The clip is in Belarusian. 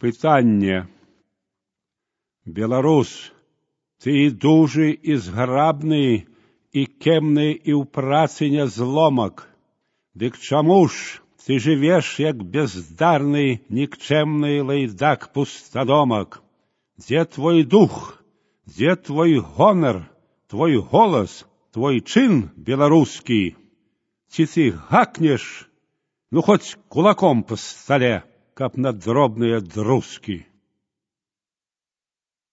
Пытанне. Беларус, ты і дужы, і зграбны, і кемны, і ў працы нязломак. Дык чаму ж ты жывеш, як бездарны, нікчэмны лайдак пустадомак? Дзе твой дух, дзе твой гонар, твой голас, твой чын беларускі? Ці ты гакнеш, ну хоць кулаком па стале, каб на дробныя друзкі?